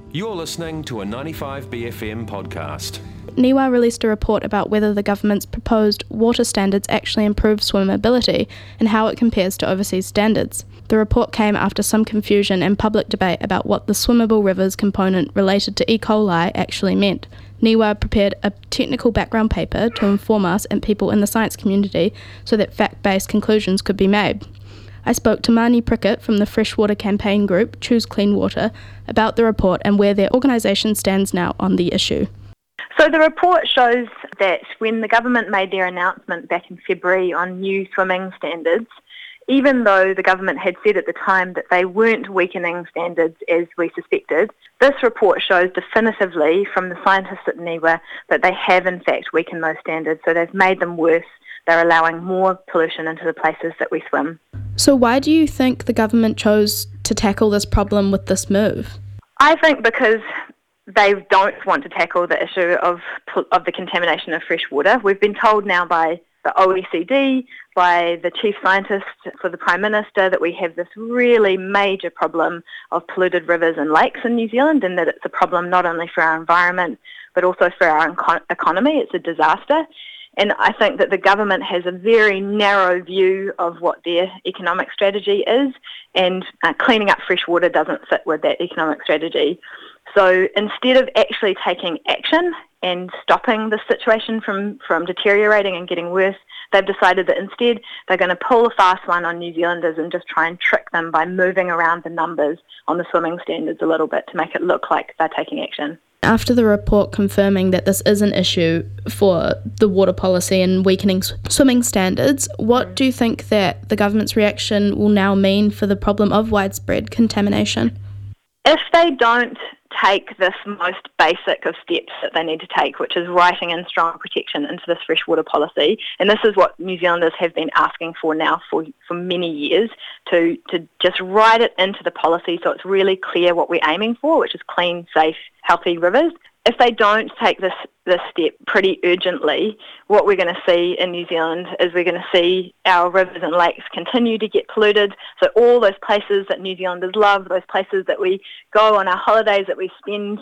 You're listening to a 95BFM podcast. NIWA released a report about whether the government's proposed water standards actually improve swimmability and how it compares to overseas standards. The report came after some confusion and public debate about what the swimmable rivers component related to E. coli actually meant. NIWA prepared a technical background paper to inform us and people in the science community so that fact-based conclusions could be made. I spoke to Marnie Prickett from the Freshwater Campaign group Choose Clean Water about the report and where their organisation stands now on the issue. So the report shows that when the government made their announcement back in February on new swimming standards, even though the government had said at the time that they weren't weakening standards as we suspected, this report shows definitively from the scientists at NIWA that they have in fact weakened those standards, so they've made them worse. They're allowing more pollution into the places that we swim. So why do you think the government chose to tackle this problem with this move? I think because they don't want to tackle the issue of the contamination of fresh water. We've been told now by the OECD, by the chief scientist for the Prime Minister, that we have this really major problem of polluted rivers and lakes in New Zealand, and that it's a problem not only for our environment but also for our economy. It's a disaster. And I think that the government has a very narrow view of what their economic strategy is, and cleaning up fresh water doesn't fit with that economic strategy. So instead of actually taking action and stopping the situation from deteriorating and getting worse, they've decided that instead they're going to pull a fast one on New Zealanders and just try and trick them by moving around the numbers on the swimming standards a little bit to make it look like they're taking action. After the report confirming that this is an issue for the water policy and weakening swimming standards, what do you think that the government's reaction will now mean for the problem of widespread contamination? If they don't take this most basic of steps that they need to take, which is writing in strong protection into this freshwater policy, and this is what New Zealanders have been asking for now for many years, to just write it into the policy so it's really clear what we're aiming for, which is clean, safe, healthy rivers. If they don't take this step pretty urgently, what we're going to see in New Zealand is we're going to see our rivers and lakes continue to get polluted. So all those places that New Zealanders love, those places that we go on our holidays, that we spend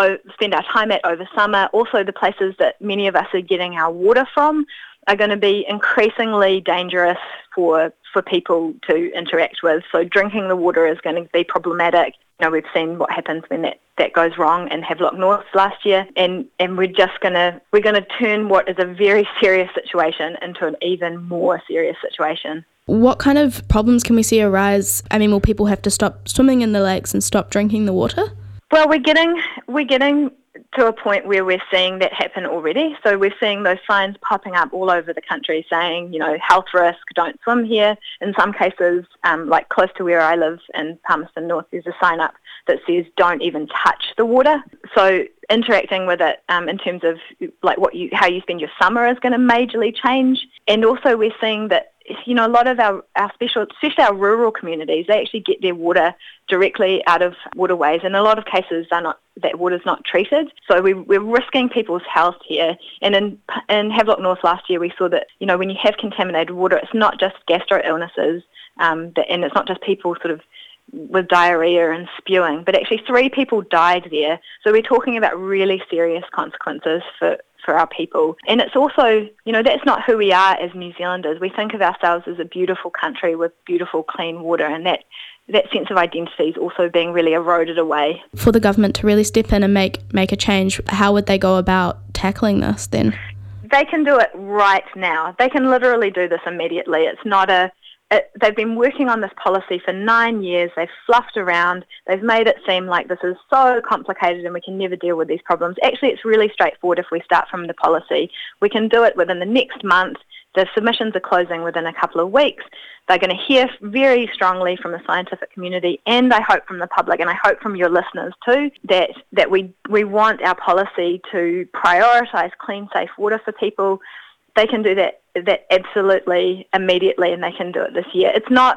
our time at over summer, also the places that many of us are getting our water from, are going to be increasingly dangerous for people to interact with. So drinking the water is going to be problematic. You know, we've seen what happens when that goes wrong in Havelock North last year, and we're going to turn what is a very serious situation into an even more serious situation. What kind of problems can we see arise? I mean, will people have to stop swimming in the lakes and stop drinking the water? Well, we're getting to a point where we're seeing that happen already. So we're seeing those signs popping up all over the country saying, health risk, don't swim here. In some cases, like close to where I live in Palmerston North, there's a sign up that says don't even touch the water. So interacting with it in terms of like how you spend your summer is going to majorly change. And also we're seeing that a lot of our especially our rural communities, they actually get their water directly out of waterways. In a lot of cases, that water's not treated. So we're risking people's health here. And in Havelock North last year, we saw that, when you have contaminated water, it's not just gastro illnesses, and it's not just people sort of with diarrhea and spewing, but actually 3 people died there. So we're talking about really serious consequences for our people. And it's also, that's not who we are as New Zealanders. We think of ourselves as a beautiful country with beautiful clean water, and that sense of identity is also being really eroded away. For the government to really step in and make a change, how would they go about tackling this then? They can do it right now. They can literally do this immediately. It's not they've been working on this policy for 9 years. They've fluffed around. They've made it seem like this is so complicated and we can never deal with these problems. Actually, it's really straightforward if we start from the policy. We can do it within the next month. The submissions are closing within a couple of weeks. They're going to hear very strongly from the scientific community, and I hope from the public, and I hope from your listeners too, that we want our policy to prioritise clean, safe water for people. They can do that absolutely immediately, and they can do it this year.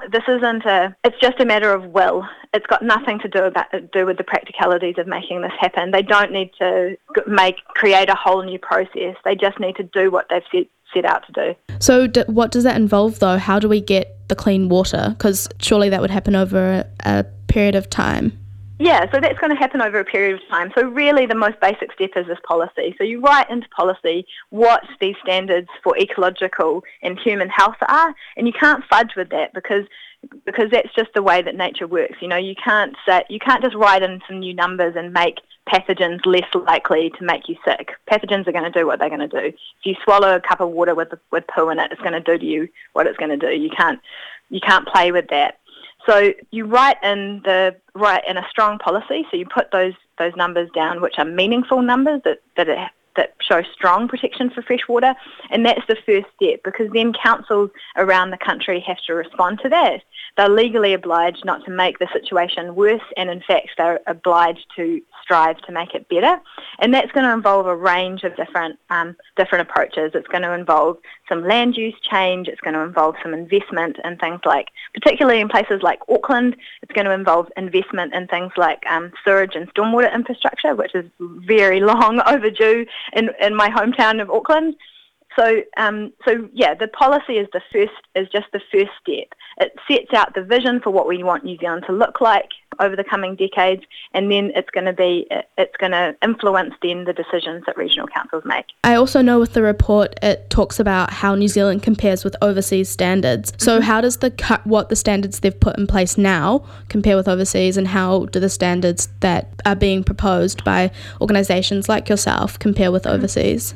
It's just a matter of will. It's got nothing to do with the practicalities of making this happen. They don't need to create a whole new process. They just need to do what they've set out to do. So what does that involve though? How do we get the clean water? Because surely that would happen over a period of time. Yeah, so that's going to happen over a period of time. So really the most basic step is this policy. So you write into policy what these standards for ecological and human health are, and you can't fudge with that because that's just the way that nature works. You know, you can't just write in some new numbers and make pathogens less likely to make you sick. Pathogens are going to do what they're going to do. If you swallow a cup of water with poo in it, it's going to do to you what it's going to do. You can't play with that. So you write in a strong policy. So you put those numbers down, which are meaningful numbers that show strong protection for fresh water, and that's the first step, because then councils around the country have to respond to that. They're legally obliged not to make the situation worse, and in fact they're obliged to strive to make it better, and that's going to involve a range of different approaches. It's going to involve some land use change, it's going to involve some investment in things like, particularly in places like Auckland, it's going to involve investment in things like sewage and stormwater infrastructure, which is very long overdue in my hometown of Auckland. So yeah, the policy is just the first step. It sets out the vision for what we want New Zealand to look like over the coming decades, and then it's going to influence then the decisions that regional councils make. I also know with the report it talks about how New Zealand compares with overseas standards. So how does what the standards they've put in place now compare with overseas, and how do the standards that are being proposed by organisations like yourself compare with overseas?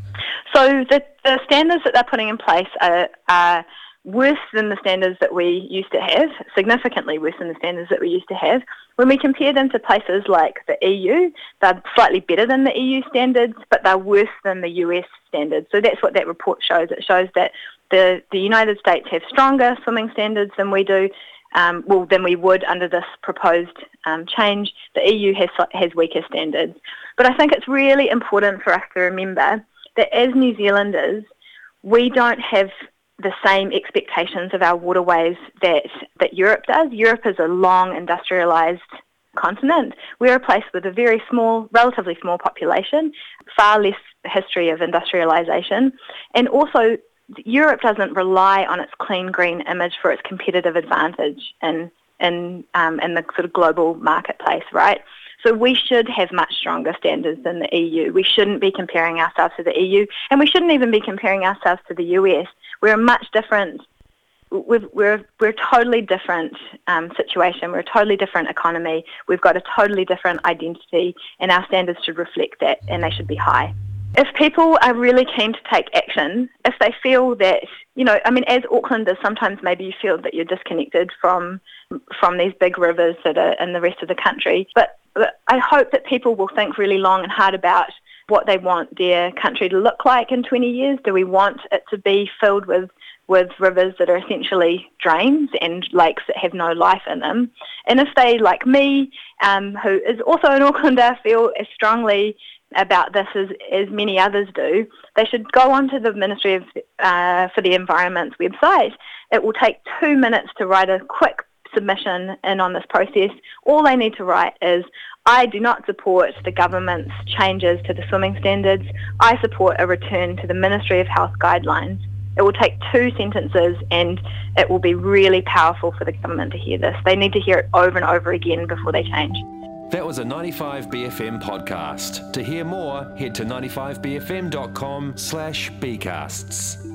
So the standards that they're putting in place are worse than the standards that we used to have, significantly worse than the standards that we used to have. When we compare them to places like the EU, they're slightly better than the EU standards, but they're worse than the US standards. So that's what that report shows. It shows that the United States have stronger swimming standards than we do, than we would under this proposed change. The EU has weaker standards. But I think it's really important for us to remember that as New Zealanders, we don't have the same expectations of our waterways that Europe does. Europe is a long industrialised continent. We're a place with a very small, relatively small population, far less history of industrialisation, and also Europe doesn't rely on its clean green image for its competitive advantage in the sort of global marketplace, right? So we should have much stronger standards than the EU. We shouldn't be comparing ourselves to the EU, and we shouldn't even be comparing ourselves to the US. We're a much different. We're a totally different situation. We're a totally different economy. We've got a totally different identity, and our standards should reflect that, and they should be high. If people are really keen to take action, if they feel that, as Aucklanders, sometimes maybe you feel that you're disconnected from these big rivers that are in the rest of the country. But I hope that people will think really long and hard about what they want their country to look like in 20 years. Do we want it to be filled with rivers that are essentially drains and lakes that have no life in them? And if they, like me, who is also an Aucklander, feel as strongly about this as many others do, they should go onto the Ministry for the Environment's website. It will take 2 minutes to write a quick submission in on this process. All they need to write is, I do not support the government's changes to the swimming standards. I support a return to the Ministry of Health guidelines. It will take 2 sentences, and it will be really powerful for the government to hear this. They need to hear it over and over again before they change. That was a 95BFM podcast. To hear more, head to 95bfm.com/bcasts.